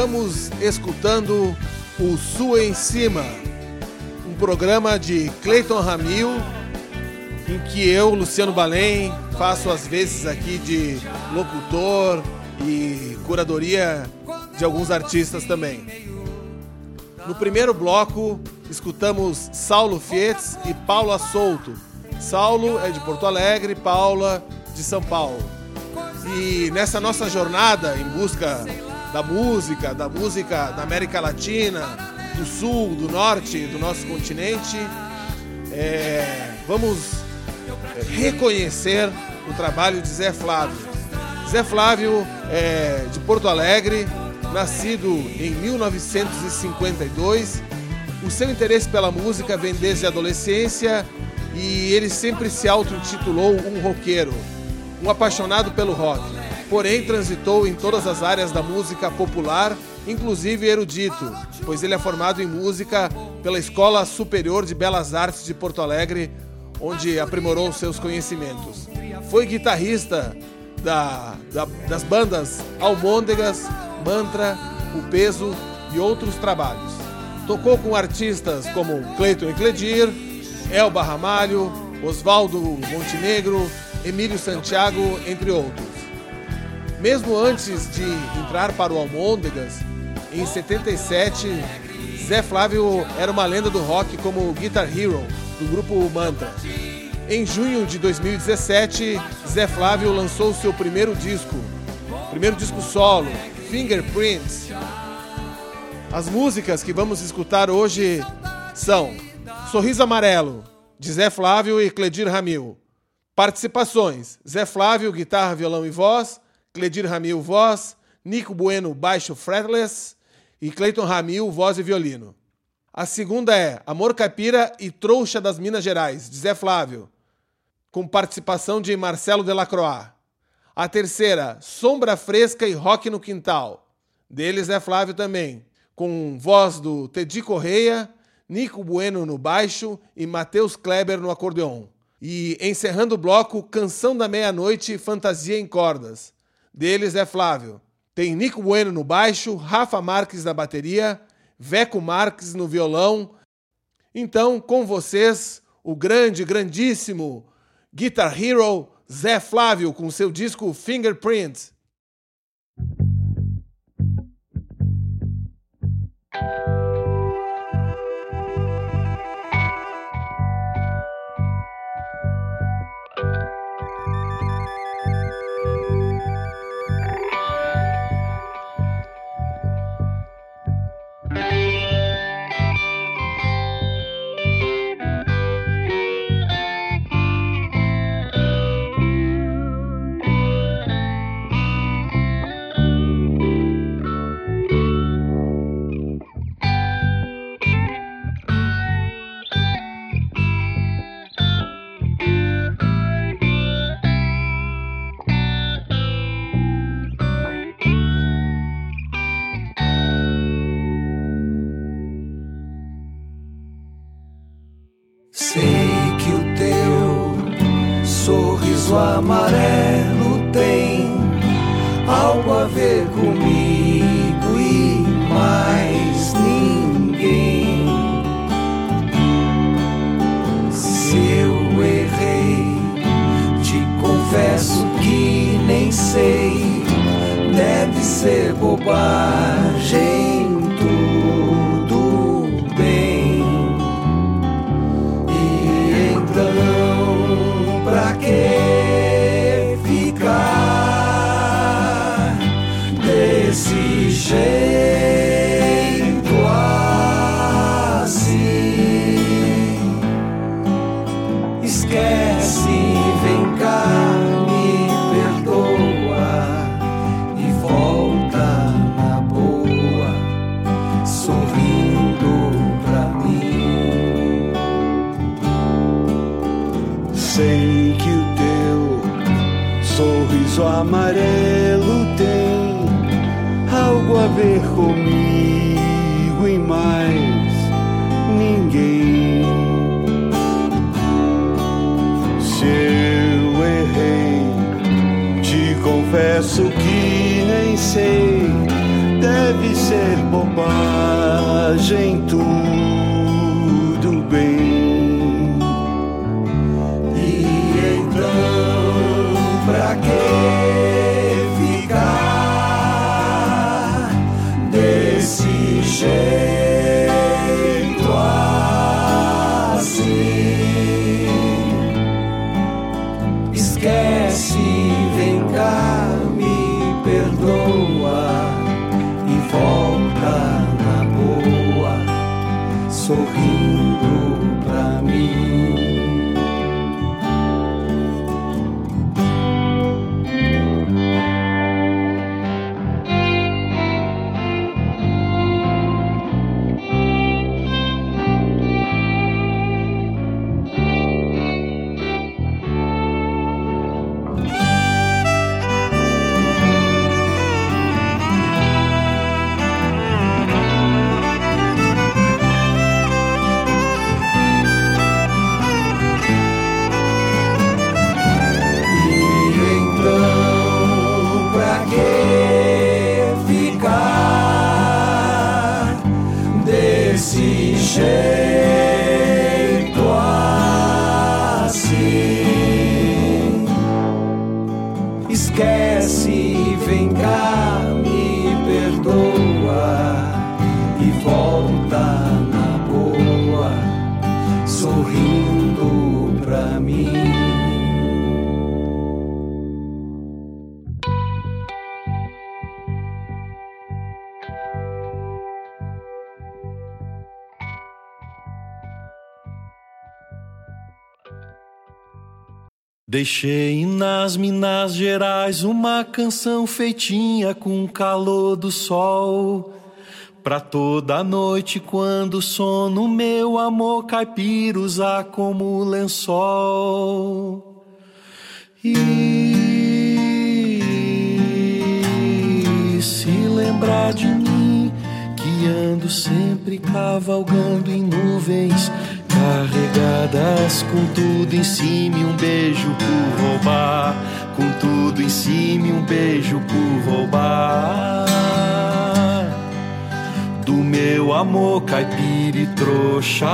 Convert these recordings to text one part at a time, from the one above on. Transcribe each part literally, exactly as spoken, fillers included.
Estamos escutando o Sul em Cima, um programa de Cleiton Ramil, em que eu, Luciano Balém, faço às vezes aqui de locutor e curadoria de alguns artistas também. No primeiro bloco, escutamos Saulo Fietz e Paula Souto. Saulo é de Porto Alegre, Paula de São Paulo. E nessa nossa jornada em busca da música, da música da América Latina, do Sul, do Norte, do nosso continente, é, vamos reconhecer o trabalho de Zé Flávio. Zé Flávio é de Porto Alegre, nascido em mil novecentos e cinquenta e dois. O seu interesse pela música vem desde a adolescência e ele sempre se auto-intitulou um roqueiro, um apaixonado pelo rock. Porém, transitou em todas as áreas da música popular, inclusive erudito, pois ele é formado em música pela Escola Superior de Belas Artes de Porto Alegre, onde aprimorou seus conhecimentos. Foi guitarrista da, da, das bandas Almôndegas, Mantra, O Peso e outros trabalhos. Tocou com artistas como Cleiton e Cledir, Elba Ramalho, Oswaldo Montenegro, Emílio Santiago, entre outros. Mesmo antes de entrar para o Almôndegas, em setenta e sete, Zé Flávio era uma lenda do rock como Guitar Hero, do grupo Mantra. Em junho de dois mil e dezessete, Zé Flávio lançou seu primeiro disco, primeiro disco solo, Fingerprints. As músicas que vamos escutar hoje são Sorriso Amarelo, de Zé Flávio e Cledir Ramil. Participações: Zé Flávio, guitarra, violão e voz, Cledir Ramil, voz, Nico Bueno, baixo fretless e Cleiton Ramil, voz e violino. A segunda é Amor Caipira e Trouxa das Minas Gerais, de Zé Flávio, com participação de Marcelo Delacroix. A terceira, Sombra Fresca e Rock no Quintal, dele Zé Flávio também, com voz do Tedi Correia, Nico Bueno no baixo e Matheus Kleber no acordeon. E encerrando o bloco, Canção da Meia-Noite, Fantasia em Cordas, dele Zé Flávio. Tem Nico Bueno no baixo, Rafa Marques na bateria, Veco Marques no violão. Então, com vocês, o grande, grandíssimo Guitar Hero Zé Flávio com seu disco Fingerprints. Amarelo tem algo a ver comigo e mais ninguém. Se eu errei, te confesso que nem sei. Deve ser bobagem, tudo bem. E então, pra quê? Desse jeito assim, esquece, vem cá, me perdoa e volta na boa, sorrindo pra mim. Sei que o teu sorriso amarelo tem algo a ver comigo e mais ninguém. Se eu errei, te confesso que nem sei. Deve ser bobagem, tudo bem. E então, pra que ficar desse jeito assim? Esquece, vem cá, me perdoa e volta na boa, sorrindo pra mim. Desse jeito assim, esquece, vem cá, me perdoa e volta na boa, sorrindo pra mim. Deixei nas Minas Gerais uma canção feitinha com o calor do sol, pra toda noite quando sono meu amor caipira usar como lençol. E se lembrar de mim, que ando sempre cavalgando em nuvens carregadas, com tudo em cima e um beijo por roubar, com tudo em cima e um beijo por roubar, do meu amor caipira e trouxa,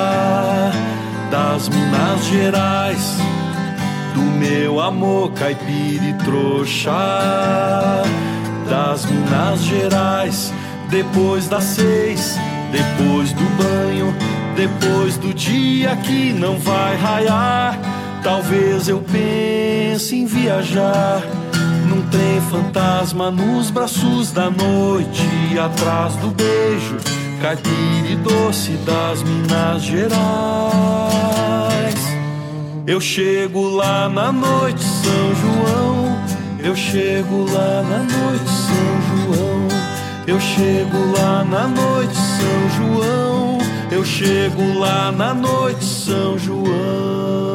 das Minas Gerais, do meu amor caipira e trouxa, das Minas Gerais. Depois das seis, depois do banho, depois do dia que não vai raiar, talvez eu pense em viajar num trem fantasma nos braços da noite, atrás do beijo caipira e doce das Minas Gerais. Eu chego lá na noite, São João, eu chego lá na noite, São João, eu chego lá na noite, São João, eu chego lá na noite, São João.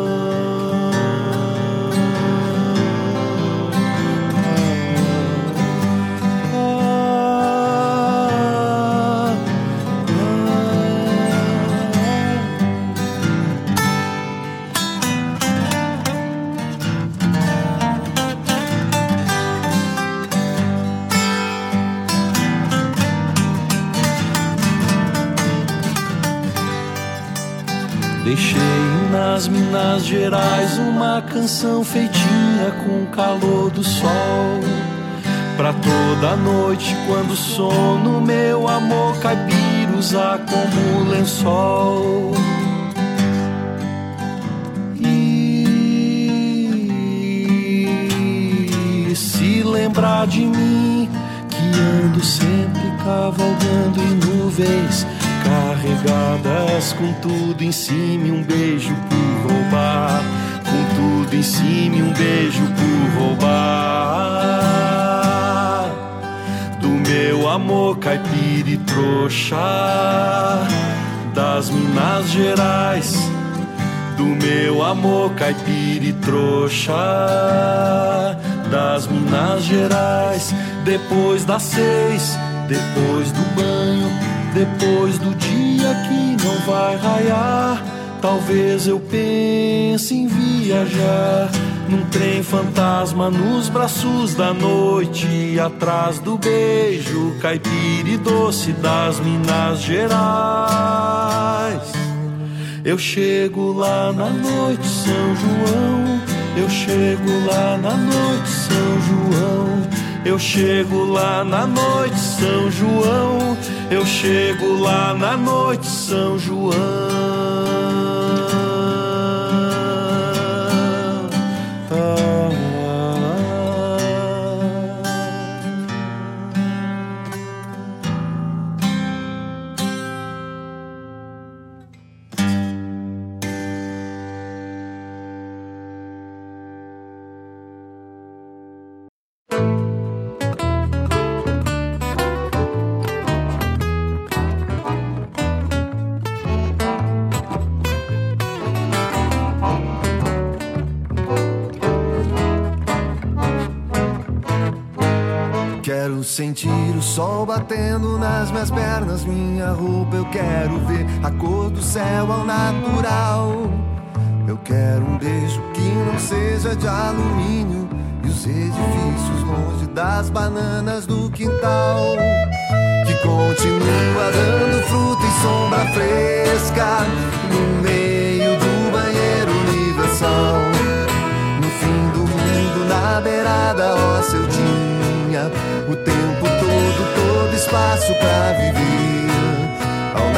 Deixei nas Minas Gerais uma canção feitinha com o calor do sol, pra toda noite quando sono meu amor caipira usar como lençol. E se lembrar de mim, que ando sempre cavalgando em nuvens carregadas, com tudo em cima e um beijo por roubar, com tudo em cima e um beijo por roubar, do meu amor caipira e trouxa, das Minas Gerais, do meu amor caipira e trouxa, das Minas Gerais. Depois das seis, depois do banho, depois do dia que não vai raiar, talvez eu pense em viajar num trem fantasma nos braços da noite, atrás do beijo caipira caipira e doce das Minas Gerais. Eu chego lá na noite, São João. Eu chego lá na noite, São João. Eu chego lá na noite, São João. Eu chego lá na noite, São João. Quero sentir o sol batendo nas minhas pernas, minha roupa eu quero ver a cor do céu ao natural. Eu quero um beijo que não seja de alumínio e os edifícios longe das bananas do quintal. Que continua dando fruta e sombra fresca no meio do banheiro universal. No fim do mundo, na beirada, ó, seu tinha o tempo todo, todo espaço pra viver ao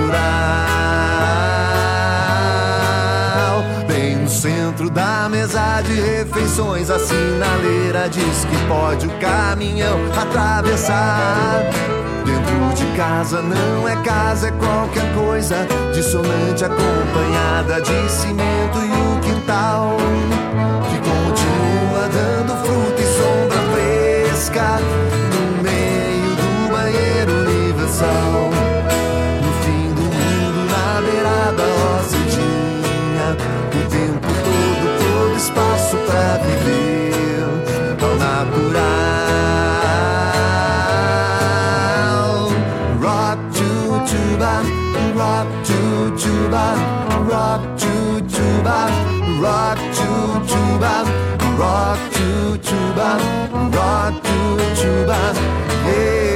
natural. Bem no centro da mesa de refeições, a sinaleira diz que pode o caminhão atravessar. Dentro de casa não é casa, é qualquer coisa dissonante, acompanhada de cimento e o quintal que continua dando fruta e sombra fresca no meio do banheiro universal. No fim do mundo, na beirada, ó, cedinha, o tempo todo, todo espaço pra viver ao natural. Rock chuchuba, rock chuchuba, rock chuchuba, rock chuchuba, rock chuchuba, rock chuchuba, yeah.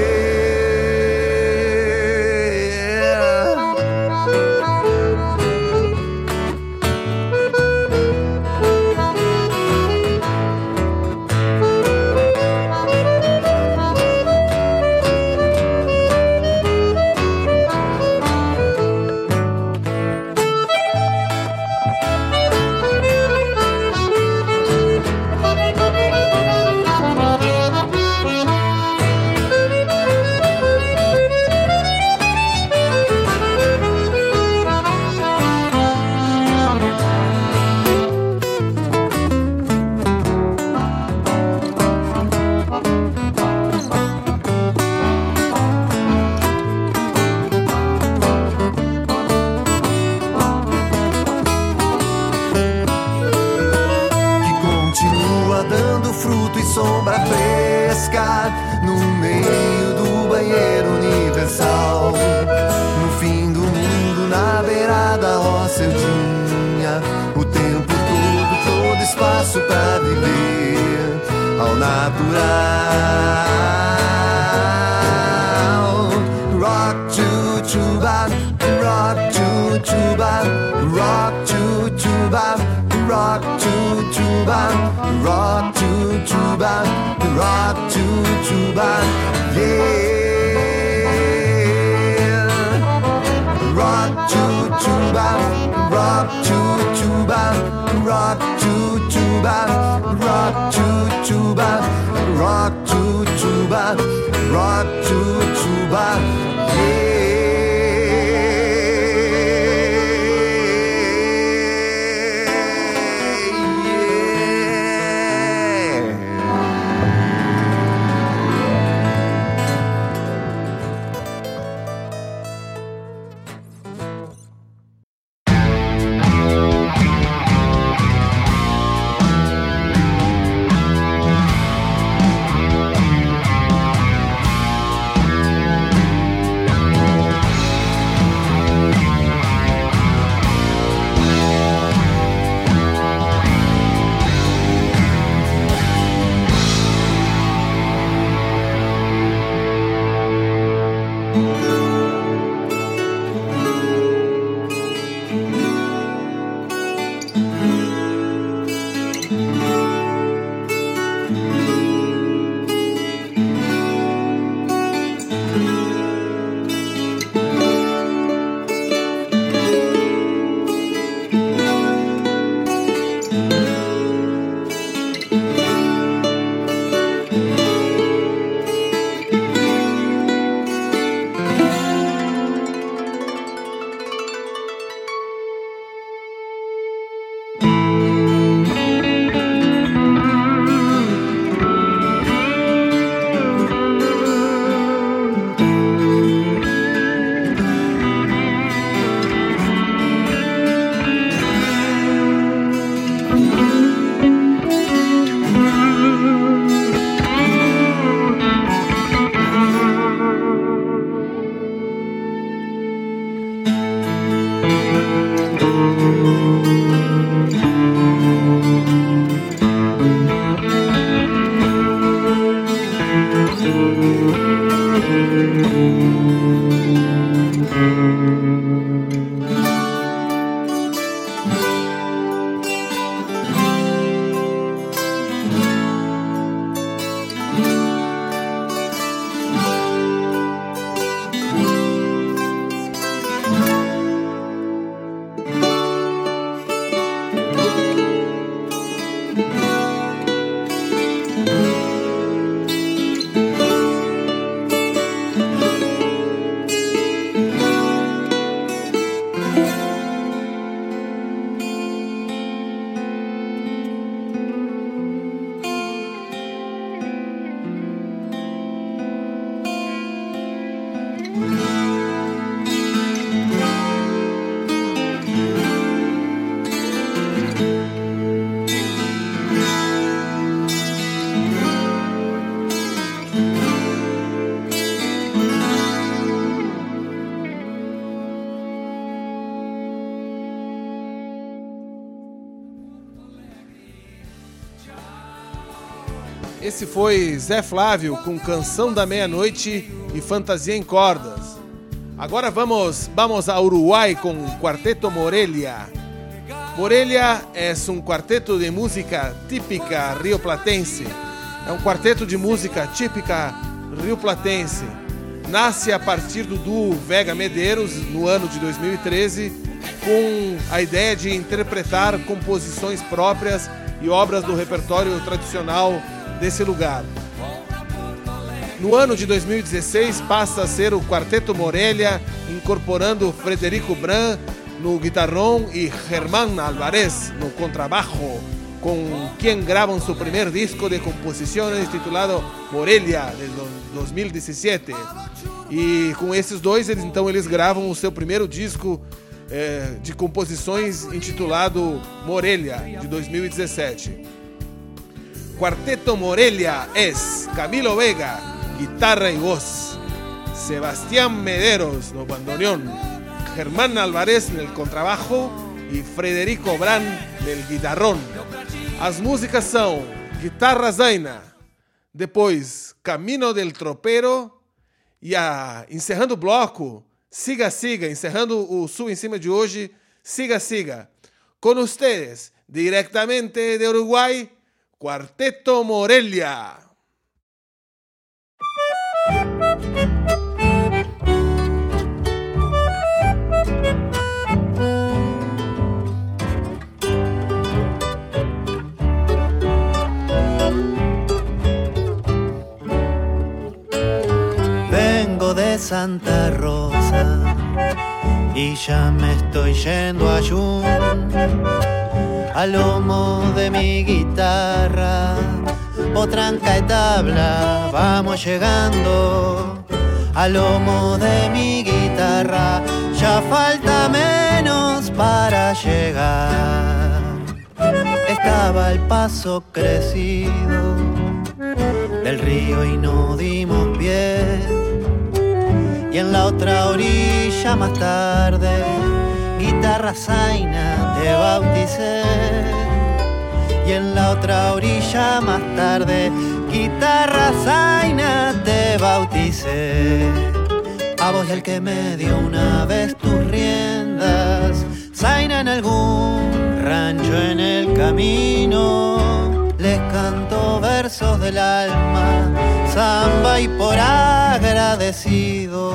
Sombra fresca no meio do banheiro universal. No fim do mundo, na beirada, ó, seu tinha o tempo todo, todo espaço pra viver ao natural. Rock chuchuba, rock chuchuba, rock chuchuba, rock chuchuba, rock chuchuba, rock chuchuba, yeah. Rock chuchuba, rock chuchuba, rock chuchuba, rock chuchuba, rock chuchuba, rock chuchuba, yeah. Esse foi Zé Flávio com Canção da Meia-Noite e Fantasia em Cordas. Agora vamos, vamos a Uruguay com Quarteto Morelia. Morelia é um quarteto de música típica rioplatense. É um quarteto de música típica rioplatense. Nasce a partir do duo Vega Medeiros, no ano de dois mil e treze, com a ideia de interpretar composições próprias e obras do repertório tradicional desse lugar. No ano de dois mil e dezesseis passa a ser o Quarteto Morelia, incorporando Frederico Bran no guitarrón e Germán Alvarez no contrabajo, con quien graban su primer disco de composiciones titulado Morelia, de dois mil e dezessete. E com esses dois, eles, então, eles gravam o seu primeiro disco eh, de composições intitulado Morelia, de dois mil e dezessete. Quarteto Morelia es Camilo Vega, guitarra y voz, Sebastián Mederos no bandoneón, Germán Alvarez en el contrabajo e Frederico Bran no guitarrón. As músicas são Guitarra Zaina, depois Camino del Tropero e a, encerrando o bloco, Siga Siga, encerrando o Sul em Cima de hoje, Siga Siga. Com ustedes, diretamente de Uruguai, Quarteto Morelia. Vengo de Santa Rosa y ya me estoy yendo a Jun. Al lomo de mi guitarra, potranca y tabla, vamos llegando. Al lomo de mi guitarra, ya falta menos para llegar. Estaba el paso crecido del río y no dimos pie. Y en la otra orilla más tarde, guitarra zaina te bauticé. Y en la otra orilla más tarde, guitarra zaina te bauticé. A vos y al que me dio una vez tus riendas, zaina en algún rancho en el camino, les canto versos del alma, samba y por agradecido.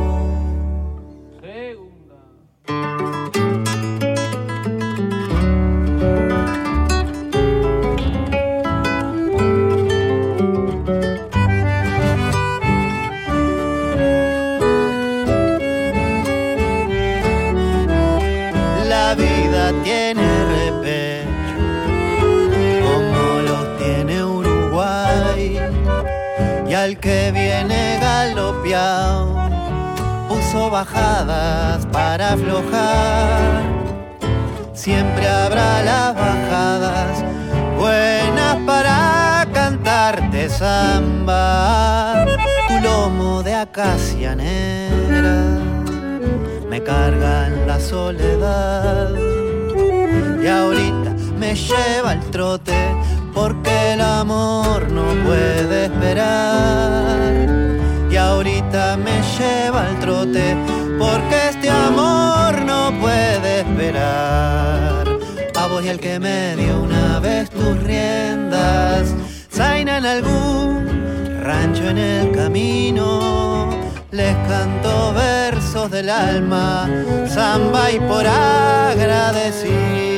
La vida tiene repecho, como los tiene Uruguay, y al que viene galopeado puso bajadas para aflojar. Siempre habrá las bajadas buenas para cantarte samba. Tu lomo de acacia negra me carga en la soledad y ahorita me lleva al trote porque el amor no puede esperar. Y ahorita me lleva al trote porque este amor no puede esperar. A vos y al que me dio una vez tus riendas, zaina en algún rancho en el camino, les canto versos del alma, samba y por agradecido.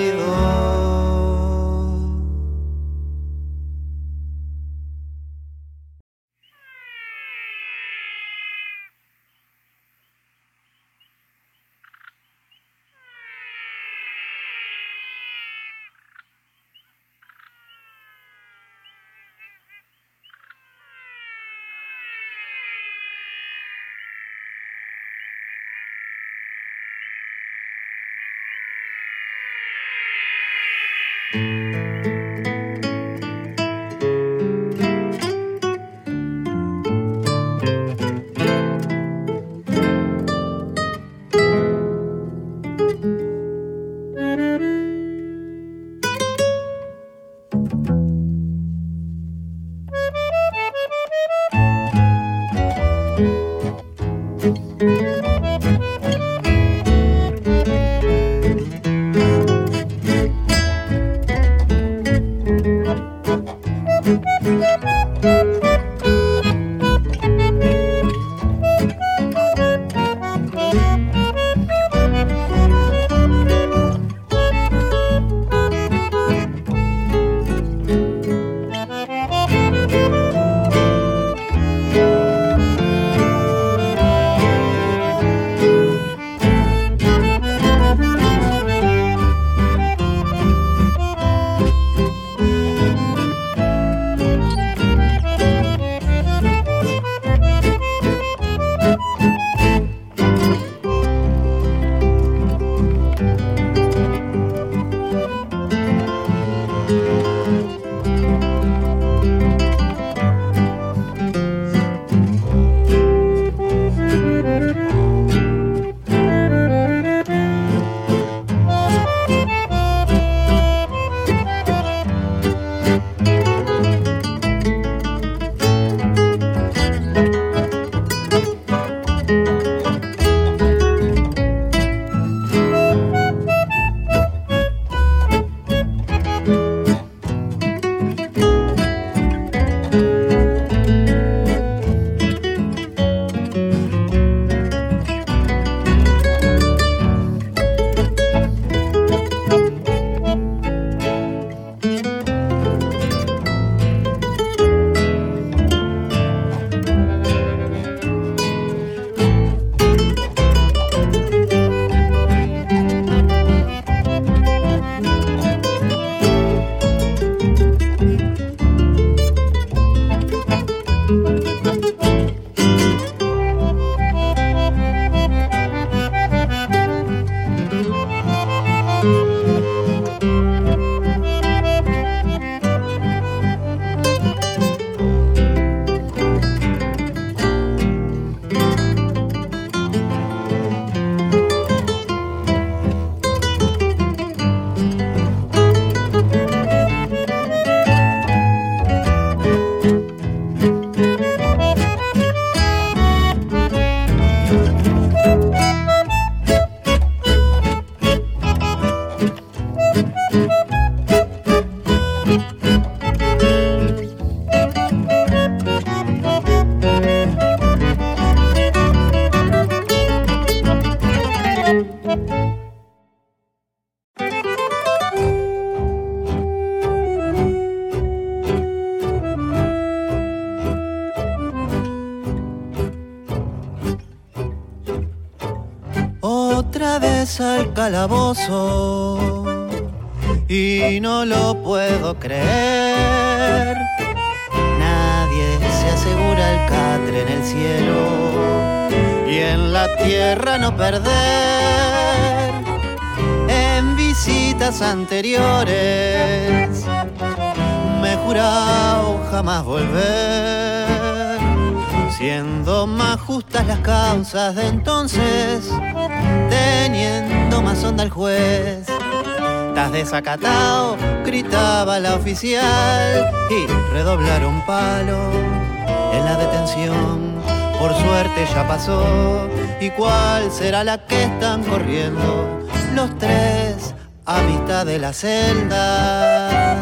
Al calabozo y no lo puedo creer. Nadie se asegura el catre en el cielo y en la tierra no perder. En visitas anteriores me he jurado jamás volver, siendo más justas las causas de entonces, teniendo más onda el juez. Estás desacatado, gritaba la oficial y redoblaron palo en la detención. Por suerte ya pasó, ¿y cuál será la que están corriendo? Los tres a mitad de la celda.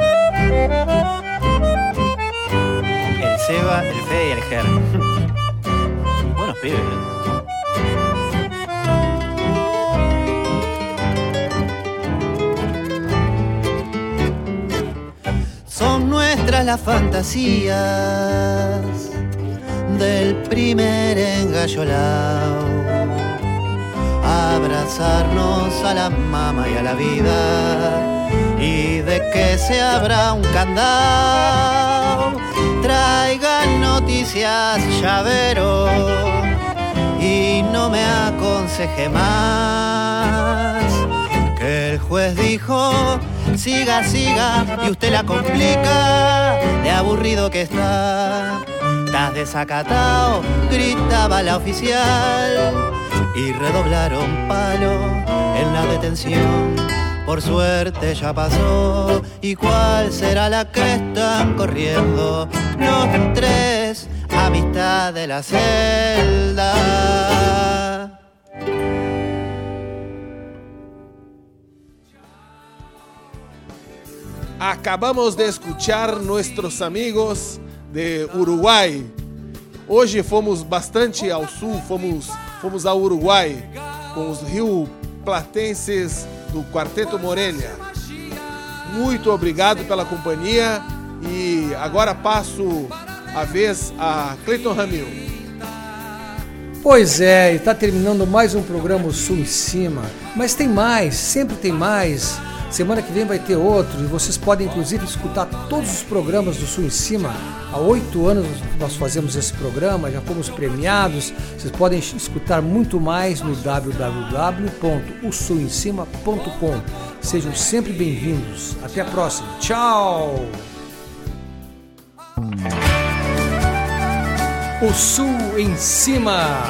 El Seba, el Fede y el Ger. Buenos pibes, ¿eh? Son nuestras las fantasías del primer engallolao, abrazarnos a la mama y a la vida, y de que se abra un candado, traigan noticias llavero y no me aconseje más, que el juez dijo siga, siga, y usted la complica, de aburrido que está. Estás desacatado, gritaba la oficial, y redoblaron palo en la detención. Por suerte ya pasó, ¿y cuál será la que están corriendo? Los tres a mitad de la celda. Acabamos de escuchar nuestros amigos de Uruguai. Hoje fomos bastante ao sul, fomos, fomos ao Uruguai com os rio-platenses do Quarteto Morelia. Muito obrigado pela companhia e agora passo a vez a Cleiton Ramil. Pois é, está terminando mais um programa O Sul em Cima, mas tem mais, sempre tem mais. Semana que vem vai ter outro e vocês podem inclusive escutar todos os programas do Sul em Cima. Há oito anos nós fazemos esse programa, já fomos premiados. Vocês podem escutar muito mais no w w w ponto o sul em cima ponto com. Sejam sempre bem-vindos. Até a próxima. Tchau! O Sul em Cima.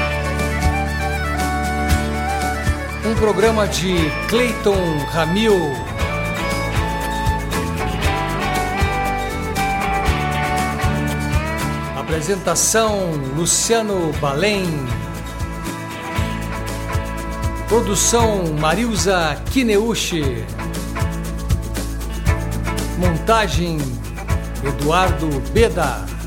Um programa de Cleiton Ramil. Apresentação Luciano Balém. Produção Marilza Kineuchi. Montagem Eduardo Beda.